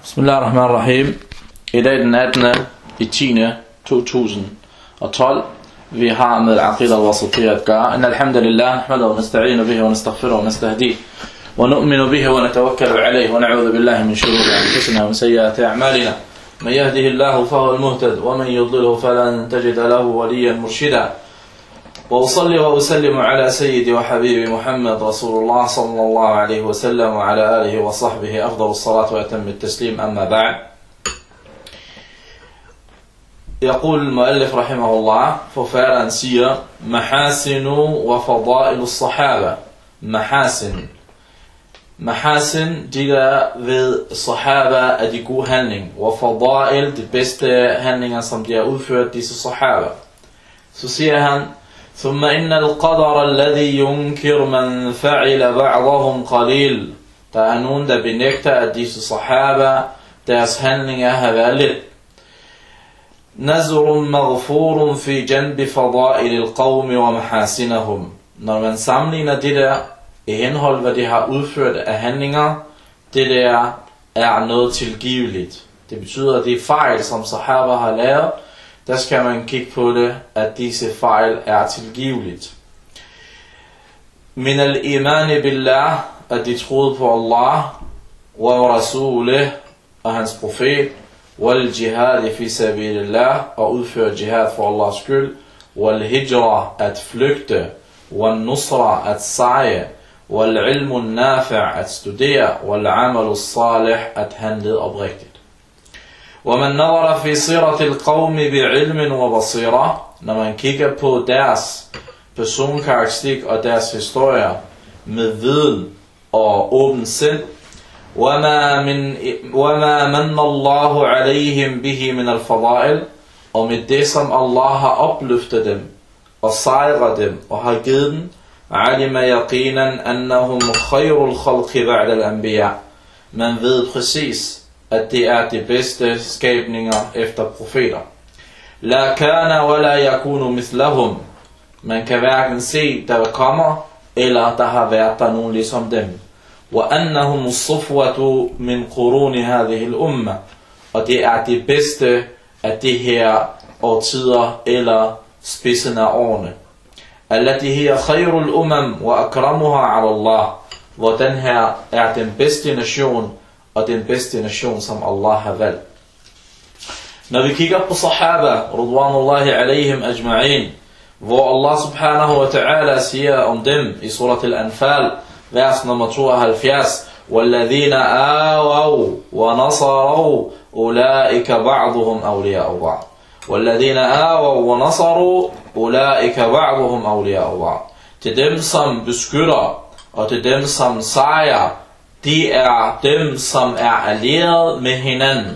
Bismillahirrahmanirrahim. I dag den 18.10.2012. Vi har med al-aqida al-wasatiyya at gøre. Inna alhamdulillah, nahmadu wa nasta'inu bihi wa nastaghfiruhu wa nastahdihi wa nu'minu bihi wa natawakkalu alayhi wa na'udhu billahi min shururi anfusina wa min sayyiati a'malina. Man yahdihillahu fahuwa al-muhtad wa man yudlilhu falan tajida lahu waliyyan murshida. وأصلي وأسلم على سيدي وحبيبي محمد رسول الله صلى الله عليه وسلم وعلى آله وصحبه أفضل الصلاة وأتم التسليم. أما بعد، يقول المؤلف رحمه الله: forfatteren siger: محاسن وفضائل الصحابة. Mahasin, de der ved sahaba er de gode handlinger, og fadail, de bedste handlinger, som de har udført disse sahaba. Så siger han: ثم إن القدر الذي ينكر من فعل بعضهم قليل. Der er nogen, der benægter, at disse sahaba, deres handlinger har været lidt. نزر مغفور في جنب فضائل القوم ومحاسنهم. Når man sammenligner det der i henhold, hvad de har udført af handlinger, det der er noget tilgiveligt. Det betyder, at de fejl, som sahaba har lavet, der skal man kigge på det, at disse fejl er tilgiveligt. Min al-imani billah, at de troede på Allah, wa rasulih, og hans profet, wal jihad fi sabilillah, og udføre jihad for Allahs skyld, wal hijra, at flygte, wal nusra, at sejre, wal ilmu nafi', at studere, wal amalu salih, at handle oprigtigt. ومن نظر في سيرة القوم بعلم وبصيرة. Når man kigger på deres personkarakteristik og deres historie med viden og åben sind, وما من الله عليهم به من الفضائل, og med det som Allah har opløftet dem og sejret dem og har givet dem, علم يقينا أنهم خير الخلق بعد الأنبياء. Man ved præcis, at det er de bedste skabninger efter profeter. La kana wa la yakunu mithlahum. Man kan hverken se, der kommer, eller der har været der nogen ligesom dem. Wa annahum as-safwatu min quruni hadhihi al-umma. Og det er de bedste af de her årtider, eller spidsen af årene. Allati hiya khayrul umam wa akramuha ala Allah. Hvor den her er den bedste nation, og den bedste nation, som Allah har valgt. Når vi kigger på sahaba, ridwanullahi alayhim ajma'in, hvor Allah subhanahu wa ta'ala siger om dem i surat al-Anfal, vers nummer 72, وَالَّذِينَ آوَوْا وَنَصَرُوا أُولَئِكَ بَعْضُهُمْ أَوْلِيَاءُ بَعْضٍ. وَالَّذِينَ آوَوْا وَنَصَرُوا أُولَئِكَ بَعْضُهُمْ أَوْلِيَاءُ بَعْضٍ. Til dem, som beskytter, og til dem, som sejrer, de er dem, som er allieret med hinanden.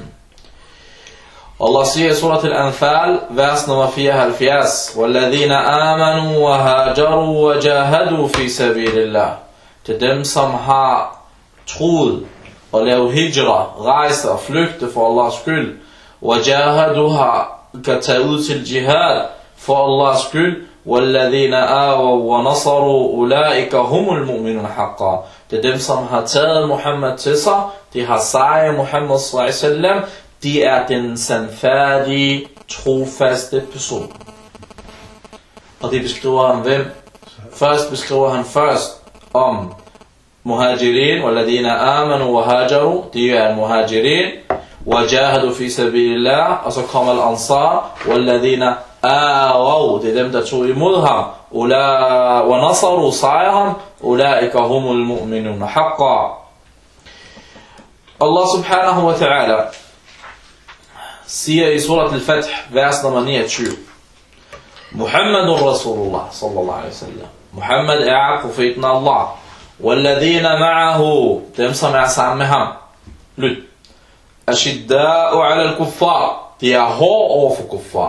Allah siger i surat al-Anfal, vers nummer 74, وَالَّذِينَ آمَنُوا وَهَاجَرُوا وَجَاهَدُوا فِي سَبِيلِ اللَّهِ. Til dem, som har troet og lavet hijra, rejse og flygte for Allahs skyld, وَجَاهَدُوا kan tage ud til jihad for Allahs skyld, وَالَّذِينَ آوَوا وَنَصَرُوا أُولَئِكَ هُمُ الْمُؤْمِنُونَ حَقًّا. Det er dem, som har taget Muhammad til sig, de har sejret Muhammad sallallahu alaihi wasallam, de er den sandfærdige, trofaste person. Og det beskriver han hvem? Først beskriver han om muhajirin, وَالَّذِينَ آمَنُوا وَهَاجَرُوا, de er muhajirin, وَجَاهَدُوا فِي سَبِيلِ اللَّهِ, og så kommer al-ansar, وَالَّذِينَ آوَوْا, det er dem, der tog imod ham, وَنَصَرُوا sejren, أُولَئِكَ هُمُ الْمُؤْمِنُونَ حَقًّا. Allah subhanahu wa ta'ala siger i surat al-Fath, vers nummer 29, Muhammadun Rasulullah sallallahu alaihi wasallam. Muhammad er profeten af Allah. وَالَّذِينَ مَعَهُ, dem som er sammen med ham. Lyt. أَشِدَّاءُ عَلَى الْكُفَّارِ, de er hård over for kuffar.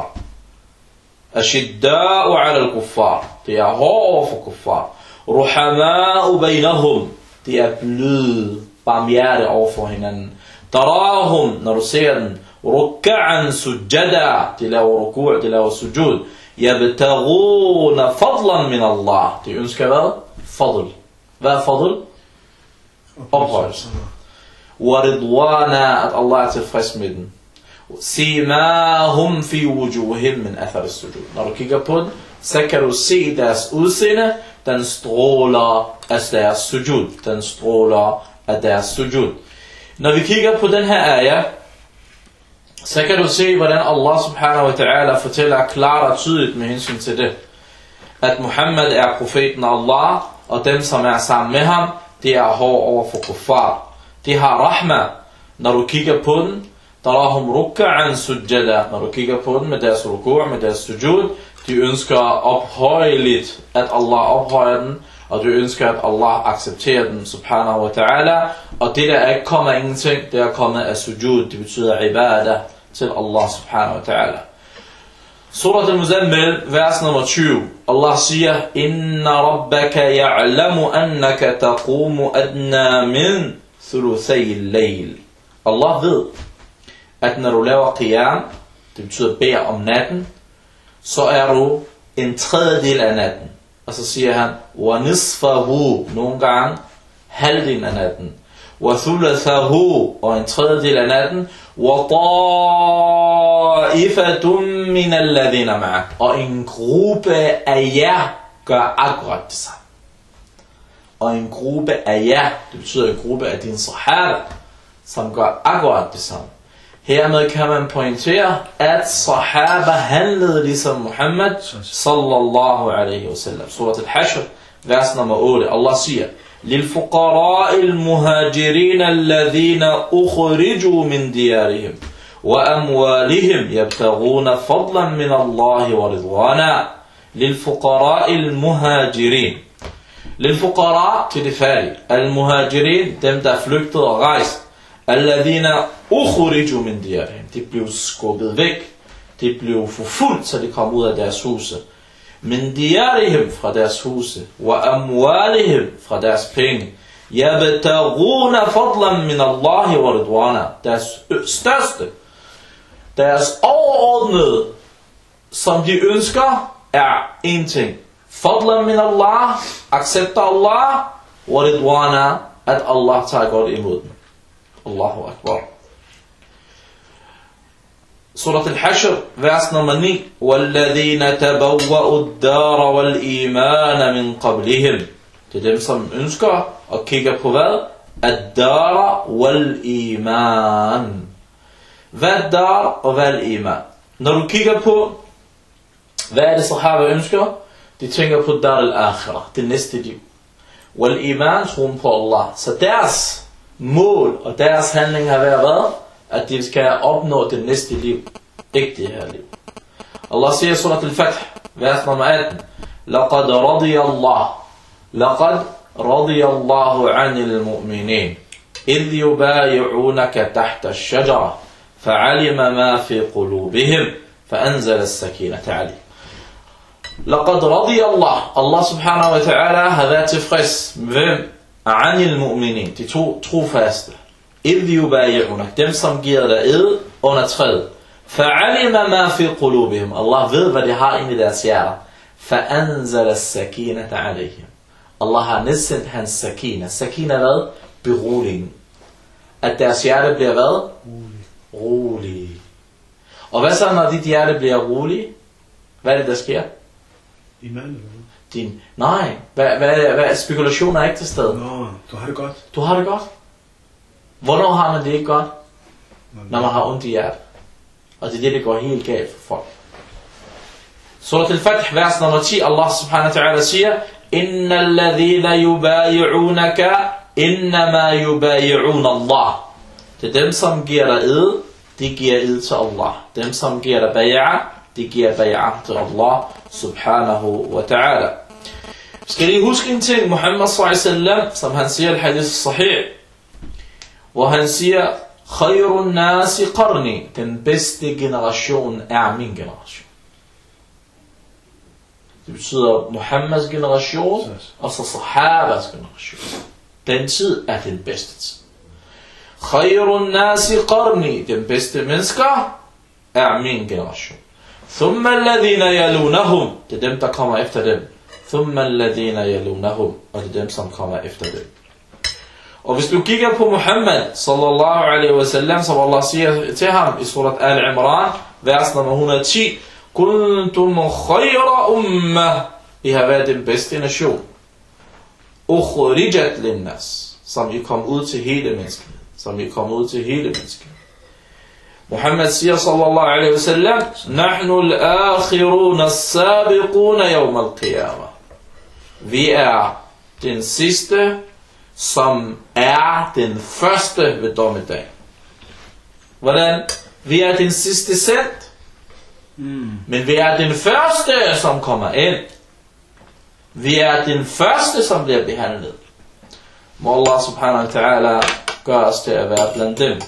أشداء على الكفار, de er hårde over for kuffar. رحماء بينهم, de er bløde, barmhjerte over for hinanden. تراهم, når du ser den. ركعا سجدا, de laver ruku', de laver sujud. يبتغون فضلا من الله, de ønsker hvad? Fadl. Hvad er fadl? Ophøjelse. وَرِضْوَانَا, at Allah er tilfreds med den. سِيمَاهُمْ فِي وُجُوهِمْ مِنْ أَثَرِ السُّجُودِ. Når du kigger på den, så kan du se deres udseende, den stråler af deres sujud. Den stråler af deres sujud. Når vi kigger på den her ayah, så kan du se, hvordan Allah subhanahu wa ta'ala fortæller klart og tydeligt med hensyn til det. At Muhammad er profeten af Allah, og dem som er sammen med ham, det er hård over for kuffar. De har rahma, når du kigger på den. Tarahum rukka'an sujjada, når du kigger på den med deres ruku', med deres sujud. De ønsker ophøjeligt, at Allah ophøjer den, og de ønsker, at Allah accepterer den, subhanahu wa ta'ala. Og det der ikke kommer af ingenting, det er kommet af sujud, det betyder ibadah til Allah, subhanahu wa ta'ala. Surat al-Muzammil, vers nummer 20. Allah siger, Inna rabbaka ya'lamu annaka taqumu adna min thuluthay al-layl. Allah ved, at når du laver qiyam, det betyder beder om natten, så er du en tredjedel af natten. Og så siger han, wa nisfahu, nogle gange halvdelen af natten. Wa thulathahu, og en tredjedel af natten. Wa ta'ifatum min alladhina ma'ak, og en gruppe af jer gør akkurat det samme. Og en gruppe af jer, det betyder en gruppe af dine sahaba, som gør akkurat det samme. Hermed kan man pointere, at sahaba handlede ligesom Muhammad sallallahu alaihi wasallam. Surat al-Hashr, vers nummer 8. Allah siger, لِلْفُقَرَاءِ الْمُهَاجِرِينَ الَّذِينَ أُخْرِجُوا مِنْ دِيَارِهِمْ وَأَمْوَالِهِمْ يَبْتَغُونَ فَضْلًا مِنَ اللَّهِ وَرِضْوَانًا. لِلْفُقَرَاءِ الْمُهَاجِرِينَ. لِلْفُقَرَاء til de fattige. Al-muhajirin, dem der flygtede og rejste. Alladhina ukhriju min diyarihim. De blev skubbet væk. De blev forfulgt, så de kom ud af deres huse. Min diyarihim, fra deres huse. Wa amwalihim, fra deres penge. Yabtaghuna fadlan min Allahi wa ridwana. Deres største, deres overordnede, som de ønsker, er en ting. Fadlan min Allah, accepter Allah, wa ridwana, at Allah tager godt imod dem. Allahu Akbar. Surat al-Hashr, vers nummer 9. وَالَّذِينَ تَبَوَّأُوا الدَّارَ وَالْإِيمَانَ مِنْ قَبْلِهِمْ. Det er dem, som ønsker og kigger på hvad? Ad-dar wal-iman. Hvad er dar og hvad er iman? Når du kigger på, hvad er det sahaba ønsker? De tænker på dar al-akhirah, det næste liv. Wal-iman, troen på Allah. Så deres mål og deres handling har været, at de skal opnå det næste liv, ikke det her liv. Allah siger i surat al-Fath, vers nummer 18, لَقَدْ رَضِيَ اللَّهُ عَنِ الْمُؤْمِنِينَ إِذْ يُبَايِعُونَكَ تَحْتَ الشَّجَرَةِ فَعَلِمَ مَا فِي قُلُوبِهِمْ فَأَنزَلَ السَّكِينَةَ عَلَيْهِمْ. لَقَدْ رَضِيَ اللَّهُ, Allah subhanahu wa ta'ala har været tilfreds med hvem? عَنِ الْمُؤْمِنِينَ, de trofaste. إِذْ يُبَايِعُونَكَ, dem som giver dig ed under træet. فَعَلِمَ مَا فِي قُلُوبِهِمْ, Allah ved hvad de har inde i deres hjerter. فَأَنزَلَ السَّكِينَةَ عَلَيْهِمْ, Allah har nedsendt hans sakina. Sakina hvad? Beroligning. At deres hjerte bliver hvad? Rolig. Og hvad så når dit hjerte bliver rolig? Hvad er det der sker? Iman. Nej, hvad spekulationer er ikke til stede. Nå, du har det godt. Du har det godt. Hvornår har man det ikke godt? Når man har ondt i hjertet. Og det er det, der går helt galt for folk. Surat al-Fath, vers nummer 10, Allah subhanahu wa ta'ala siger, Inna alladhina yubayi'unaka, innama yubayi'una Allah. Det er dem, som giver dig ed, de giver ed til Allah. Dem, som giver dig bay'a, de giver bay'a til Allah subhanahu wa ta'ala. Skal I huske en ting, Muhammad sallallahu alaihi wasallam, som han siger i hadith sahih, hvor han siger, Khayrun nasi qarni, den bedste generation er min generation. Det betyder Muhammads generation, og så sahabas generation. Den tid er den bedste tid. Khayrun nasi qarni, den bedste mennesker er min generation. Thumma alladhina yalunahum, det er dem, der kommer efter dem. Thumma alladhina yalunahum, og det er dem, som kommer efter dem. Og hvis du kigger på Muhammad, sallallahu alaihi wa sallam, som Allah siger til ham i surat Al-Imran, vers nummer 110, Kuntum khayra ummah, I har været den bedste nation. Ukhrijat linnas, som I kom ud til hele mennesket. Muhammad siger, sallallahu alaihi wa sallam, Nahnu al-akhiruna as-sabiquna yawm al-qiyamah. Vi er den sidste, som er den første ved dommedag. Hvordan? Vi er den sidste sendt, men vi er den første, som kommer ind. Vi er den første, som bliver behandlet. Må Allah subhanahu wa ta'ala gøre os til at være blandt dem.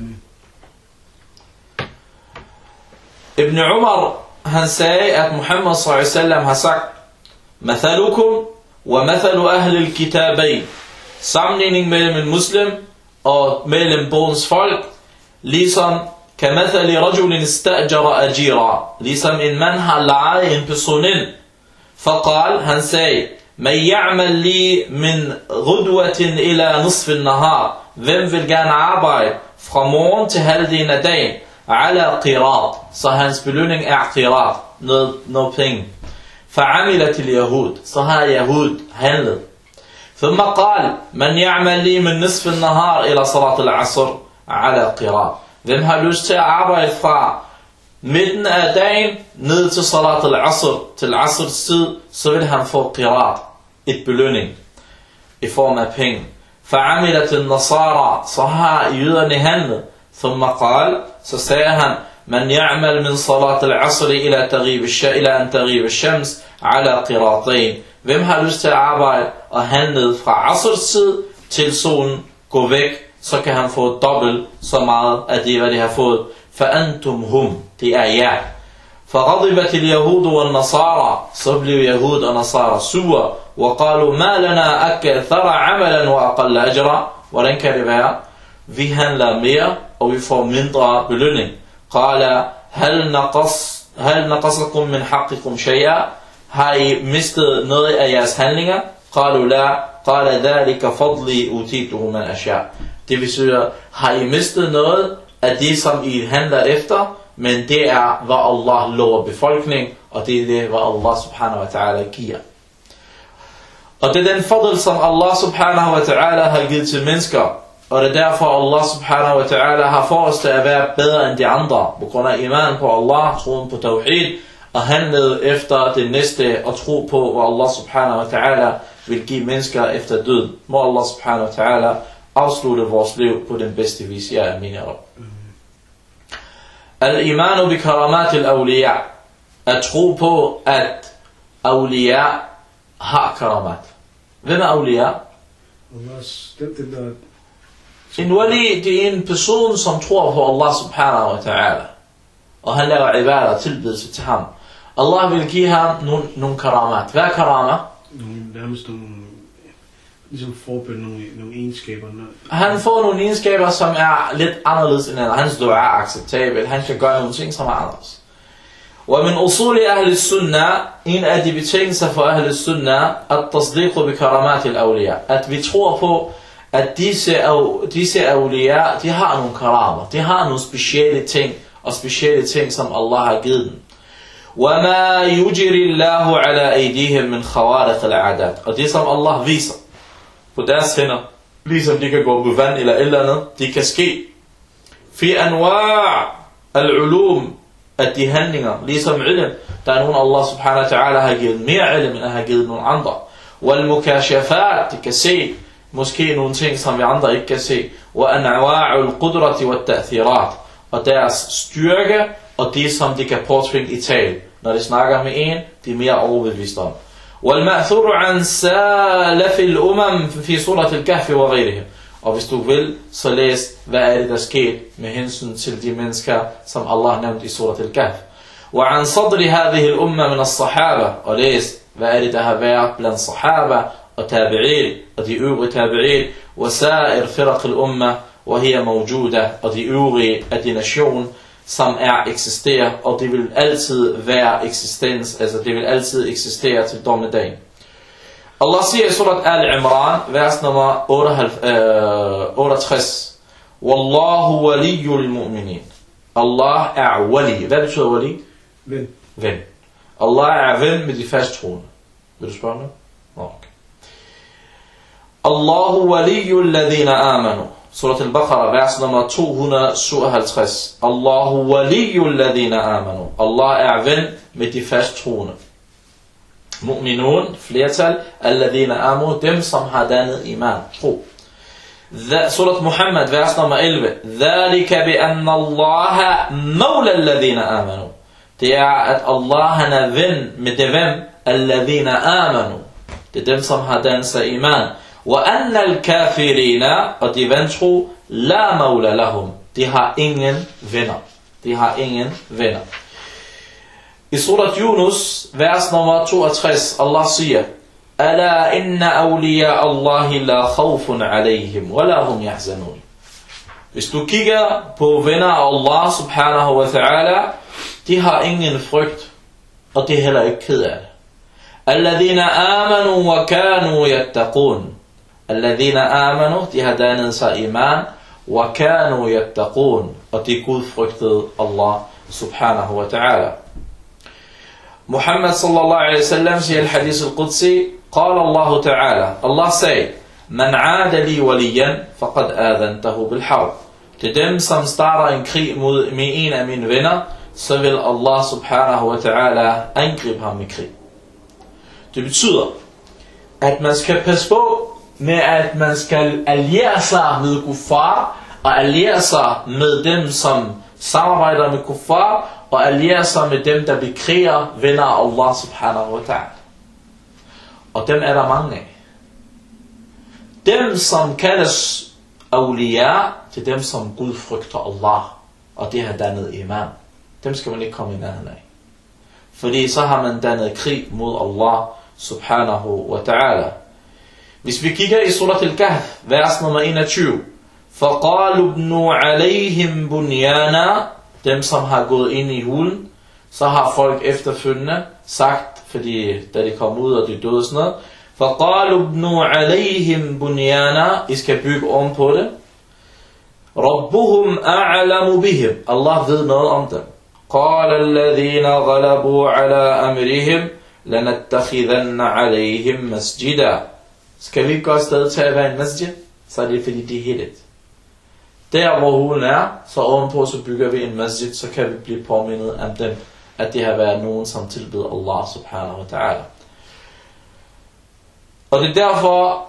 Ibn Umar, han sagde, at Muhammad sallallahu alaihi wasallam har sagt, Mathalukum wa mathalu ahli al-kitabayn. Sammenligning mellem en muslim og mellem bodens folk, ligesom kamathali rajulin istajara ajira, ligesom en mand har lejet en person ind. Faqal, han sagde, man ya'mal li min ghudwatin ila nisf an-nahar. Hvem vil gerne arbejde fra morgen til halvdelen af dagen? Ala qirat, så hans belønning er qirat, noget penge. Fa'amilat al-yahud, så har Yahud handlet. ثم قال من يعمل لي من نصف النهار إلى صلاة العصر على قراء. Hvem har lyst til at arbejde fra midten af dagen ned til salat al-asr, til asrs tid, så vil han få qirat, et belønning i form af penge. فعملت النصارى, så har jøderne handlet. ثم قال, så sagde han, من يعمل من صلاة العصر إلى أن تغيب الشمس على قراطين. Hvem har lyst til at arbejde og handle fra asrs tid til solen går væk, så kan han få dobbelt så meget af det, hvad de har fået. فأنتم هم, det er jer. فغضبت اليهود والنصارى, så blev Yahud og Nasara sure. وقالوا ما لنا أكثر عملا وأقل أجرا. Hvordan kan det være? Vi handler mere, og vi får mindre belønning. قال هل نقصكم من حقكم شيئا. Har I mistet noget af jeres handlinger? قالوا لا. قال ذلك فضلي أوتيته من أشياء. Det vil sige, har I mistet noget af det, som I handler efter, men det er, hvad Allah lover befolkning, og det er det, hvad Allah subhanahu wa ta'ala giver. Og det er den fordel, som Allah subhanahu wa ta'ala har givet til mennesker, og det er derfor, Allah subhanahu wa ta'ala har for os til at være bedre end de andre, på grund af iman på Allah, troen på tawhid, og handlet efter det næste, og tro på, hvad Allah subhanahu wa ta'ala vil give mennesker efter død. Må Allah subhanahu wa ta'ala afslutte vores liv på den bedste vis. Ja, amin, ya Rab. Al-imanu bi karamat al-awliya. At tro på, at awliya har karamat. Hvem er awliya? En wali, det er en person, som tror på Allah subhanahu wa ta'ala, og han laver ibadah, tilbedelse til ham. Allah vil give ham nogle karamat. Hvad er karama? Nærmest nogle, ligesom forbillede nogle egenskaber. Han får nogle egenskaber, som er lidt anderledes end andre. Hans dua er acceptabel. Han kan gøre nogle ting, som er anderledes. Og min usul i Ahl al-Sunnah, en af de betingelser for Ahl al-Sunnah, at tasdiqu bi karamat al-awliya. At vi tror på, at disse awliya, de har nogle karamer. De har nogle specielle ting, og specielle ting, som Allah har givet dem. وَمَا يُجِرِ اللَّهُ عَلَىٰ أَيْدِيهِمْ مِنْ خَوَارِقِ الْعَادَاتِ. Og det, som Allah viser på deres hænder, ligesom de kan gå på vand eller et eller andet, det kan ske. فِي أَنْوَاعِ الْعُلُومِ, at de handlinger, ligesom ilm, der er nogen Allah subhanahu wa ta'ala har givet mere ilm, end har givet nogle andre. وَالْمُكَاشَفَاتِ, de kan se måske nogle ting, som vi andre ikke kan se. وَأَنْوَاعُ الْقُدْرَةِ وَالتَّأْثِيرَاتِ, og deres styrke, og det, som de kan påtvinge i tal. Når de snakker med en, de er mere overbevist om. وَالْمَأْثُرُ عَنْ سَالَفِ الْأُمَمِ فِي سُورَةِ الْكَهْفِ وَغَيْرِهِمْ. Og hvis du vil, så læs, hvad er det, der skete med hensyn til de mennesker, som Allah nævnte i Surat al-Kahf. وَعَنْ صَدْرِ هَذِهِ الْأُمَّةِ مِنَ الصَّحَابَةِ. Og læs, hvad er det, der har været blandt sahaba og tabi'in, og de øvrige tabi'in, وَسَائِرْ فِرَقِ الْأُمَّةِ وَهِيَ مَوْجُودَةِ. Og de øvrige af de nationer, som eksisterer, og det vil altid være eksistens, altså det vil altid eksistere til dommedagen. Allah siger i surat Al-Imran, vers nummer 68. Wallahu waliyul mu'minin. Allah er wali. Hvad betyder wali? Ven. Ven. Allah er ven med de fasttroende. Vil du spørge mig? Okay. Allahu waliyul ladhina amanu. Surat al-Baqarah, vers nummer 257. Allahu waliyul ladhina amanu. Allah er ven med de fasttroende. Mu'minun, flertal, alladhina amanu, dem som har dannet iman, tro. Surat Muhammad, vers nummer 11. Dhalika bi anna Allaha mawla alladhina amanu. Det er, at Allah han er ven med det hvem, alladhina amanu. Det er dem, som har dannet sig iman. Wa anna al-kafirina, og de vantro, la mawla lahum. De har ingen venner. De har ingen venner. I surat Yunus, vers nummer 62, Allah siger, Ala inna awliya Allahi la khawfun alayhim, wa la hum yahzanun. Hvis du kigger på venner af Allah subhanahu wa ta'ala, de har ingen frygt, og de er heller ikke ked af det. Alladhina amanu wa kanu yattaqun. Alladhina amanu, de har dannet sig iman, wa kanu yattaqun, og de gudfrygtede Allah subhanahu wa ta'ala. Muhammad sallallahu alaihi wasallam siger i al-hadith al-Qudsi, قال الله تعالى, Allah sagde, man aada li waliyan, faqad adantahu bil harb. Det er dem, som starter en krig mod en af mine venner, så vil Allah subhanahu wa ta'ala angribe ham med krig. Det betyder, at man skal passe på med, at man skal alliere sig med kuffar, og alliere sig med dem, som samarbejder med kuffar, og alliere sig med dem, der bekriger venner af Allah subhanahu wa ta'ala. Og dem er der mange af. Dem, som kaldes awliya, til dem, som Gud frygter Allah, og det har dannet iman. Dem skal man ikke komme i nærheden af. Fordi så har man dannet krig mod Allah subhanahu wa ta'ala. Hvis vi kigger i surat al-Kahf, vers nummer 21. فَقَالُوا ابْنُوا عَلَيْهِمْ بُنْيَانًا. Dem, som har gået ind i hulen, så har folk efterfølgende sagt, fordi da de kom ud og de døde sådan noget, فَقَالُوا ابْنُوا عَلَيْهِمْ بُنْيَانًا. I skal bygge om på det. رَبُّهُمْ أَعْلَمُ بِهِمْ. Allah ved noget om dem. قَالَ الَّذِينَ غَلَبُوا عَلَىٰ أَمْرِهِمْ لَنَتَّخِذَنَّ عَلَيْهِمْ مَسْجِدًا. Skal vi ikke godt stadig tage at være en masjid? Så er det fordi det er heldigt. Der hvor hulen er, så ovenpå så bygger vi en masjid, så kan vi blive påmindet om dem, at det har været nogen, som tilbeder Allah subhanahu wa ta'ala. Og det er derfor,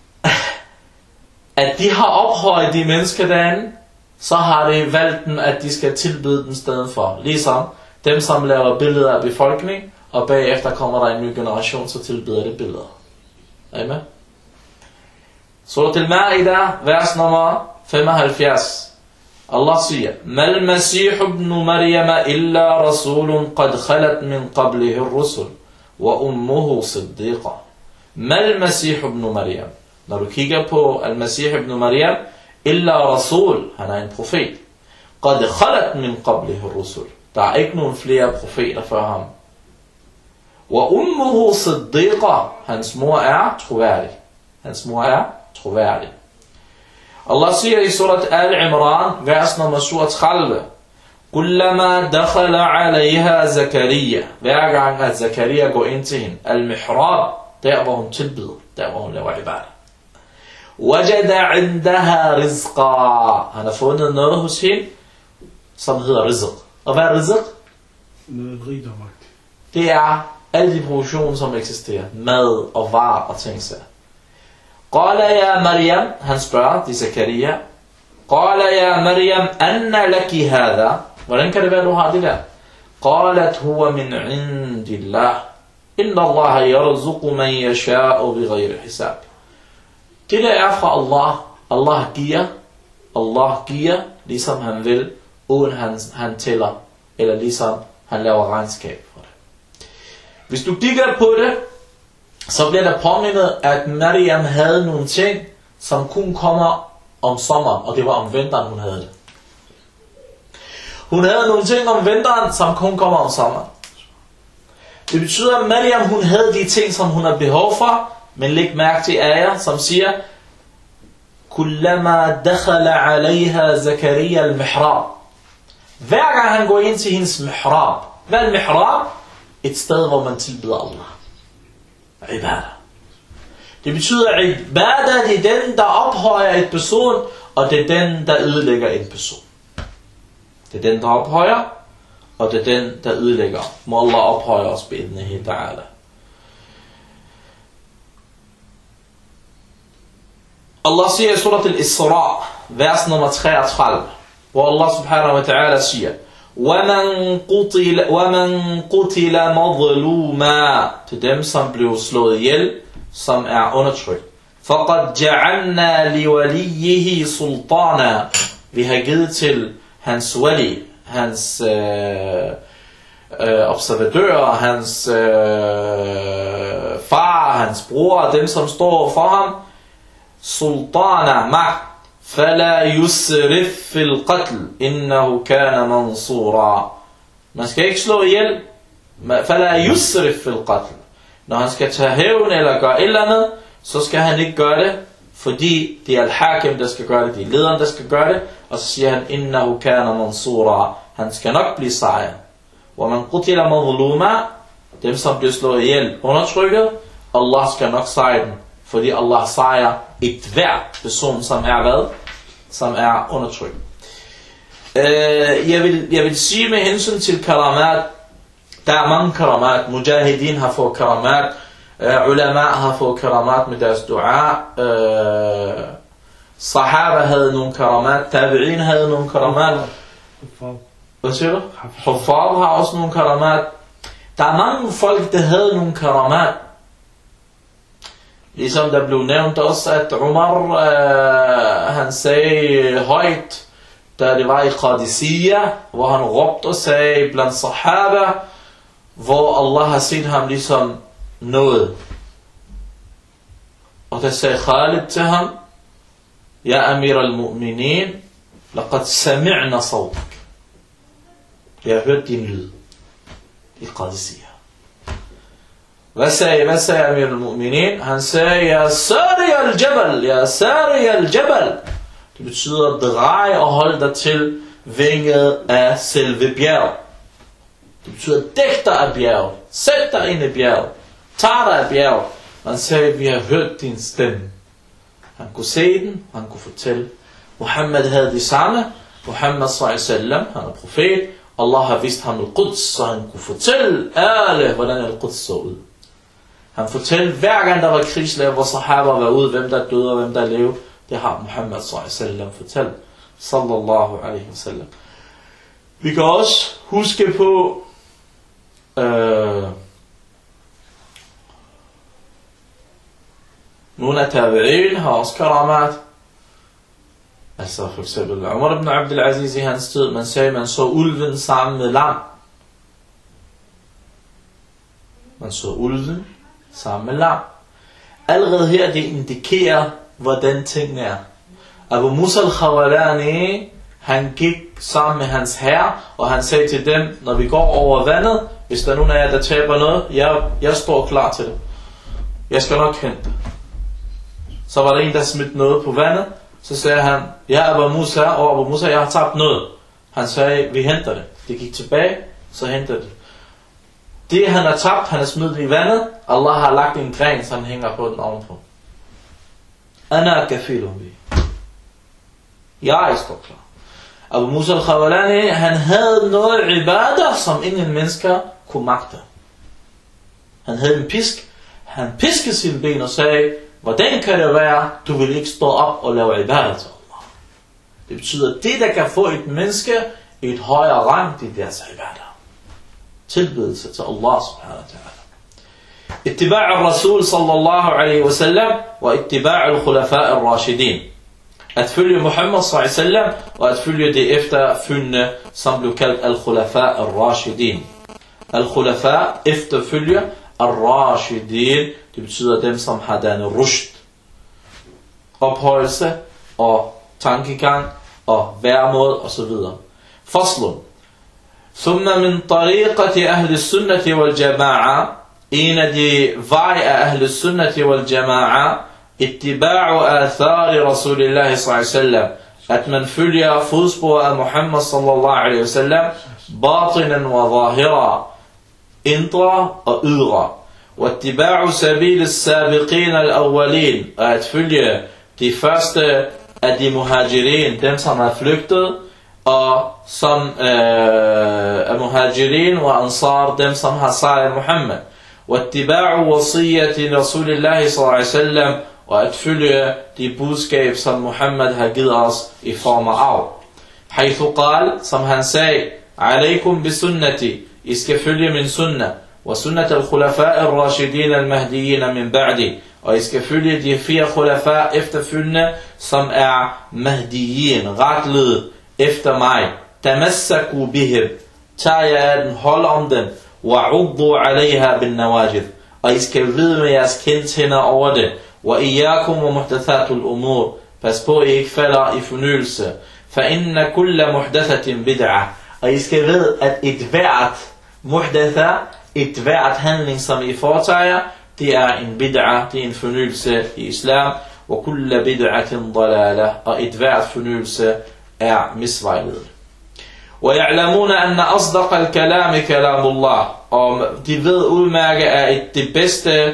at de har ophøjet de mennesker derinde, så har de valgt dem, at de skal tilbede dem stedet for. Ligesom dem, som laver billeder af befolkning, og bagefter kommer der en ny generation, så tilbeder det billeder. Amen. Surat al-Ma'idah, vers nummer 75. Allah siger, Mal Masih ibn Maryam illa rasulun qad khalat min qablihi ar-rusul wa ummuhu siddiqa. Mal Masih ibn Maryam. Når du kigger på al-Masih ibn Maryam, illa rasul, han er en profet. Qad khalat min qablihi ar-rusul. Der er ikke nogen flere profeter før ham. Wa ummuhu siddiqa. Hans mor er troværdig. Hans mor er troværdig. Allah siger i surat Al-Imran, vers nummer 37, Kullama dakhala alayha Zakaria. Hver gang at Zakaria går ind til hende, al-mihrab, der hvor hun tilbyder, der hvor hun laver ibadah. Wajada indaha rizqa. Han har fundet noget hos hende, som hedder rizq. Og hvad er rizq? Noget rigdomagt. Det er alle de produktioner, som eksisterer. Mad og varer og ting så. Qala ya Maryam, han spørger de Zakaria. Qala ya Maryam, anna laki hadha. Hvordan kan det være, du har det der? Qalat huwa min indillah. Inna Allah yarzuqu man yasha'u bighayri hisab. Det der er fra Allah. Allah giver, ligesom han vil, uden han tæller, eller ligesom han laver regnskab for det. Hvis du kigger på det, så bliver der påmindet, at Maryam havde nogle ting, som kun kommer om sommeren, og det var om vinteren, hun havde det. Hun havde nogle ting om vinteren, som kun kommer om sommeren. Det betyder, at Maryam, hun havde de ting, som hun har behov for, Men læg mærke til ayah, som siger, Kullama dakhala alayha Zakaria al-mihrab. Hver gang han går ind til hendes mihrab. Hvad er mihrab? Et sted, hvor man tilbeder Allah. Ibadah. Det betyder, at ibadah, det er den, der ophøjer et person, og det er den, der ødelægger en person. Det er den, der ophøjer, og det er den, der ødelægger. Må Allah ophøje os bi'idnihi ta'ala. Allah siger i surat al-Isra, vers nummer 33, hvor Allah subhanahu wa ta'ala siger, وَمَنْ قُتِلَ مَظْلُومًا, til dem, som blev slået ihjel, som er undertrykt. فَقَدْ جَعَلْنَا لِوَلِيِّهِ سُلْطَانًا, vi har givet til hans wali, hans observatører, hans far, hans bror, dem som står for ham, sultana, magt, فَلَا يُسْرِفْ فِي الْقَتْلِ إِنَّهُ كَانَ مَنْصُورًا. Man skal ikke slå ihjel. فَلَا يُسْرِفْ فِي الْقَتْلِ. Når han skal tage hævn eller gøre et eller andet, så skal han ikke gøre det, fordi det er al-hakim, der skal gøre det, det er lederen, der skal gøre det, og så siger han, إِنَّهُ كَانَ مَنْصُورًا. Han skal nok blive sejr. وَمَنْ قُتِلَ مَظْلُومًا, dem som bliver slået ihjel, undertrykket, Allah skal nok sejre den, fordi Allah sejrer et hver person, som er hvad? Som er undertrykt. Jeg vil sige med hensyn til karamat, der er mange karamat. Mujahidin har fået karamat, ulama har fået karamat med deres dua, sahaba havde nogle karamat, tabi'in havde nogle karamat. Hvad siger du? Huffaz har også nogle karamat. Der er mange folk, der havde nogle karamat. Ligesom der blev nævnt også, at Umar, han sagde højt, da det var i Qadisiyya, hvor han råbte og sagde blandt sahaba, hvor Allah har set ham ligesom noget. Og der sagde Khalid til ham, Ja Amir al-Mu'minin, laqad sami'na sawtak. Jeg har hørt din lyd i Qadisiyya. Hvad sagde Amir al-Mu'minin? Han sagde, Ja Sari al-Jabal, Ja Sari al-Jabal. Det betyder, drej og hold dig til vinget af selve bjerg. Det betyder, dæk dig af bjerg. Sæt dig ind i bjerg. Tag dig af bjerg. Han sagde, vi har hørt din stemme. Han kunne se den, han kunne fortælle. Muhammad havde det samme. Muhammad sallallahu, han er profet. Allah har vist ham al-Quds, så han kunne fortælle alle, hvordan al-Quds så ud. Han fortalte, hver gang der var krigslæger, hvor sahaba var ude, hvem der døde og hvem der levede. Det har Muhammad sallallahu fortalt. Sallallahu alaihi wasallam. Vi kan også huske på nogle af tabi'in har også karamat. Altså for eksempel Umar ibn Abdul Aziz i hans tid, man sagde, man så ulven sammen med lam. Man så ulven sammen med lam. Allerede her, det indikerer, hvordan tingene er. Abu Musa al-Khawalani, han gik sammen med hans herre, og han sagde til dem, når vi går over vandet, hvis der er nogen af jer, der taber noget, jeg står klar til det. Jeg skal nok hente. Så var der en, der smidt noget på vandet, så sagde han, ja Abu Musa, jeg har tabt noget. Han sagde, vi henter det. Det gik tilbage, så hentede det. Det han har tabt, han har smidt det i vandet, Allah har lagt en gren, så han hænger på den ovenpå. Ana kafilun bi. Jeg står klar. Abu Musa al-Khawalani, han havde noget ibadah, som ingen mennesker kunne magte. Han havde en pisk. Han piskede sine ben og sagde, hvordan kan det være, du vil ikke stå op og lave ibadah til Allah? Det betyder, at det der kan få et menneske i et højere rang, det er deres ibadah. Tilbedelse til Allah subhanahu wa ta'ala. اتباع الرسول صلى الله عليه وسلم واتباع الخلفاء الراشدين. At følge Muhammad sallallahu alaihi wasallam og at følge det efterfølgende, som blev kaldt al-khulafa al-rashidin. Al-khulafa efterfølger al-rashidin, det betyder dem som har dannet rushd, ophøjelse og tankegang og væremåde og så videre. Faslun. ثم من طريقة أهل السنة والجماعة en af de veje af Ahlus Sunnati wal Jama'a, ittiba'u athari Rasulillah sallallahu alaihi wasallam, at man følger fodspor af Muhammad sallallahu alaihi wasallam, batinan wa zahira, indre og ydre. واتباع سبيل السابقين الأولين, og at følge de første af de muhajirin, dem som har flygtet, og som er muhajirin og ansar, dem som har sejret Muhammad. واتباع وصية رسول الله صلى الله عليه وسلم, og at følge de budskab som Muhammad har givet os i form af arv. حيث قال, som han sagde, عليكم بسنتي, I skal følge min sunnah, وسنة الخلفاء الراشدين المهديين من بعدي, og I skal følge de 4 khulafa efterfølgende, som er mahdiyin, retledet efter mig. Tamassaku bihim, tag jer af den, hold om den, wa'uddu alaiha bin nawajid, og I skal vide med jeres kindtænder over det. Wa iyyakum wa muhdathatul umur, pas på I ikke falder i fornyelse. Fa inna kulla muhdathatin bid'ah, og I skal vide at et hvert handling som I foretager, det er en bid'ah, det er en fornyelse i islam. Og kulla bid'atin dalalah, og et hvert fornyelse er misvejledet. Og ya'lamuna anna asdaq al-kalam kalamullah, og de ved udmærket at det bedste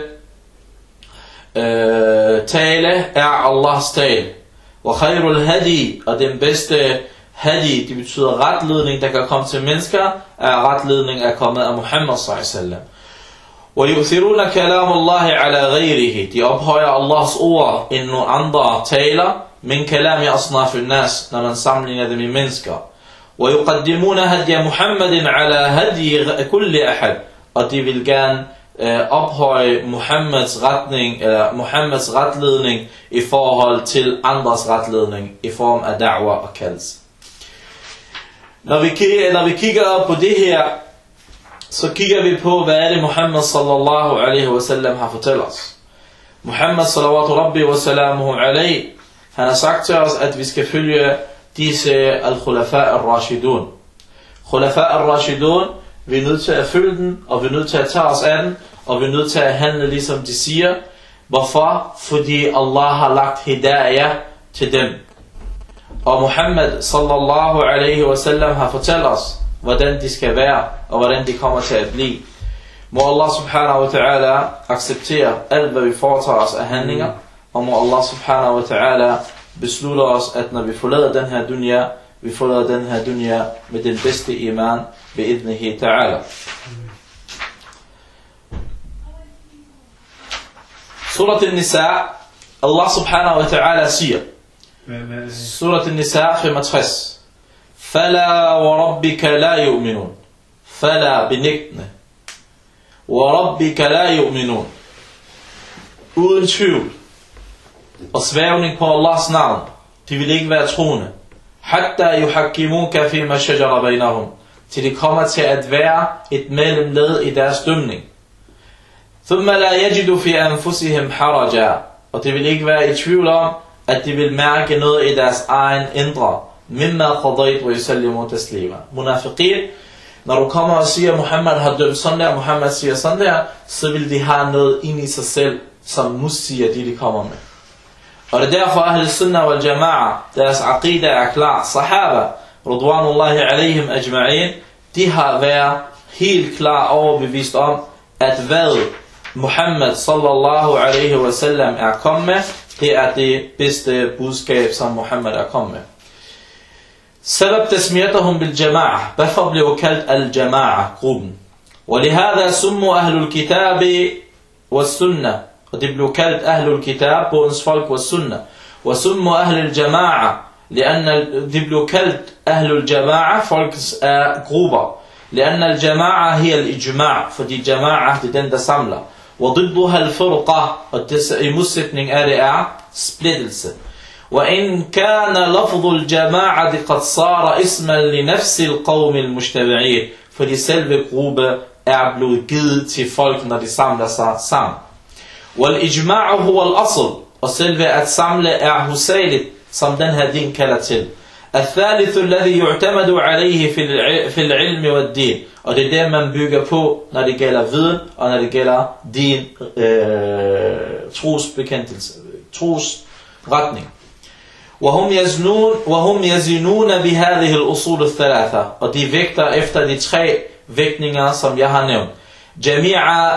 tale er Allahs tale. Og khairul hadi, og den bedste hadi, det betyder retledning, der kan komme til mennesker, er retledning er kommet af Muhammad sallallahu alaihi wasallam. Og yu'thiruna kalamullahi ala ghayrihi, de ophøjer Allahs ord end nogle andre taler, min kalami asnafun nas, når man sammenligner dem i mennesker. Og yuqaddimuna hadiya Muhammadin ala hadi kulli ahad, og de vil gerne ophøje Muhammads retning, eller Muhammads retledning i forhold til andres retledning i form af da'wa og kaldelse. Når vi kigger på det her, så kigger vi på, hvad er det Muhammad sallallahu alaihi wasallam har fortalt os. Muhammad sallallahu rabbi wa salamuhu alaihi, han har sagt til os, at vi skal følge disse al-khulafa al-rashidun. Khulafa al-rashidun, vi er nødt til at følge den, og vi er nødt til at tage os af den, og vi er nødt til at handle ligesom de siger. Hvorfor? Fordi Allah har lagt hidayah til dem. Og Muhammad sallallahu alaihi wasallam har fortalt os, hvordan de skal være, og hvordan de kommer til at blive. Må Allah subhanahu wa ta'ala acceptere alt, hvad vi foretager os af handlinger, og må Allah subhanahu wa ta'ala beslutte os, at når vi forlader den her dunya, vi forlader den her dunya med den bedste iman, bi'idnihi ta'ala. Surat al-Nisa, Allah subhanahu wa ta'ala siger, Surat al-Nisa 65, Fala wa rabbika la yu'minun. Fala benægtende. Wa rabbika la yu'minun. Uden tvivl og sværgning på Allahs navn, de vil ikke være troende. Hatta yuhakkimuka fima shajara bainahum, til de kommer til at være et mellemled i deres dømning. Thumma la yajidu fi anfusihim haraja, og de vil ikke være i tvivl om, at de vil mærke noget i deres egen indre. Mimma qadayt wa yusallimu taslima. Munafiqin, når du kommer og siger, at Muhammad har dømt sådan der, Muhammad siger sådan der, så vil de have noget ind i sig selv, som musier de kommer med. Og det er derfor Ahlus Sunnah wal Jama'a, deres aqida er klar. Sahaba, radwanullahi alaihim ajma'in, de har været helt klar overbevist om, at hvad Muhammad sallallahu alaihi wasallam er kommet med, det er det bedste budskab, som Muhammad er kommet med. Sabab tasmiyatahum bil jama'a, hvorfor blev kaldt al-jama'a, gruppen. ولهذا سموا أهل الكتاب والسنة, og det blev kaldt Ahlul Kitab, bodens folk og sunna. وسموا أهل الجماعة, لأن det blev kaldt Ahlul Jama'a, folkets grupper. لأن الجماعة هي الإجماع, fordi jama'a det er den der samler. وضدها الفرقة, og i modsætning af det er splittelse. وإن كان لفظ الجماعة قد صار اسما لنفس القوم المجتمعين, fordi selve gruppe er blevet givet til folk, når de samler sig sammen. والإجماع هو الأصل, og selve at samle er hovedsageligt, som den her din kalder til. الثالث الذي يعتمد عليه في العلم والدين. Og det er det, man bygger på, når det gælder viden, og når det gælder din trosretning. وهم يزنون بهذه الأصول الثلاثة. Og de vægter efter de tre vægtninger, som jeg har nævnt. جميع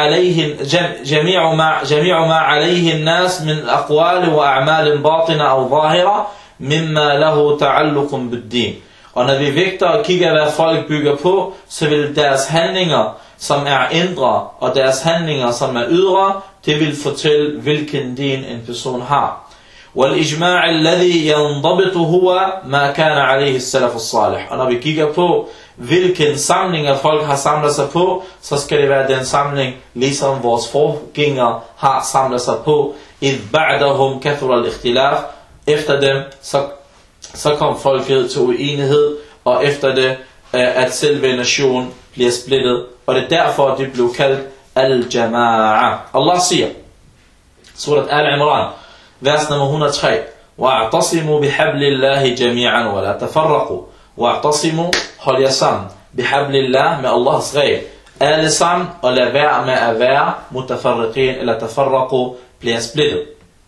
ما عليه الناس من أقوال وأعمال باطنة أو ظاهرة مما له تعلق بالدين. Og når vi vægter og kigger, hvad folk bygger på, så vil deres handlinger, som er indre, og deres handlinger, som er ydre, det vil fortælle, hvilken din en person har. والإجماع الذي ينضبط هو ما كان عليه السلف الصالح. Og når vi kigger på, hvilken samling folk har samlet sig på, så skal det være den samling, ligesom vores forgængere har samlet sig på. إذ بعدهم كثر الاختلاف. Efter dem, så kom folket til uenighed, og efter det, at selve nationen bliver splittet. Og det er derfor, det blev kaldt al-jama'a. Allah siger, surat Al-Imran, vers nummer 103, وَاعْتَصِمُوا بِحَبْلِ اللَّهِ جَمِيعًا وَلَا تَفَرَّقُوا. وَاعْتَصِمُوا, hold jer sammen, بِحَبْلِ اللَّهِ, med Allahs regel. Alle sammen, og lad være med at være mutafarriqin, eller tafarraqu, bliver splittet.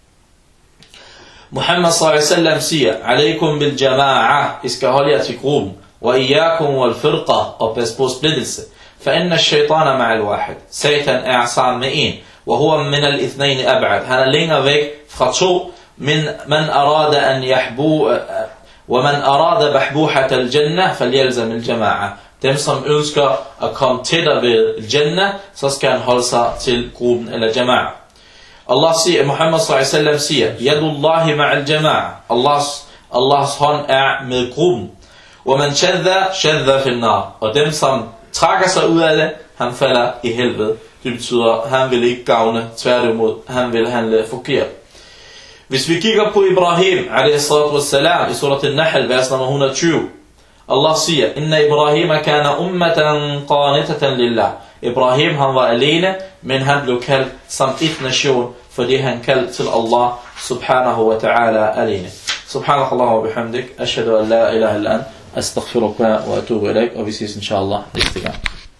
Muhammad sallallahu alaihi wasallam siger, alaikum bil jama'a, I skal holde jer til gruppen, wa iyyakum wal firqa, og pas på splittelse. For inna ash-shaytana ma'al wahid, Satan er sammen med en, wa huwa min al-ithnayn ab'ad, han er længere væk fra to, man arada an yahbu, wa man arada bahbuhat al-jannah falyalzam al-jama'a. Dem som ønsker at komme tættere ved al-jannah, så skal han holde sig til gruppen eller jama'a. Allah siger, Muhammad sallallahu alaihi wasallam siger, Yadullahi ma'al jama'a. Allahs hånd er med gruppen. Og man shadha fil nar. Og dem som trækker sig ud af det, han falder i helvede. Det betyder, han vil ikke gavne, tværtimod, han vil handle forkert. Hvis vi kigger på Ibrahim, alaihi salatu wassalam, i surat al-Nahl, vers nummer 120, Allah siger, Inna Ibrahima kana ummatan qanitatan lillah. Ibrahim, han var alene, men han blev kaldt som et nation, fordi han kaldte til Allah subhanahu wa ta'ala alene. Subhanakallah wa bihamdik, ashhadu an la ilaha illa ant, astaghfiruka wa atubu ilaik, og vi ses inshallah næste gang.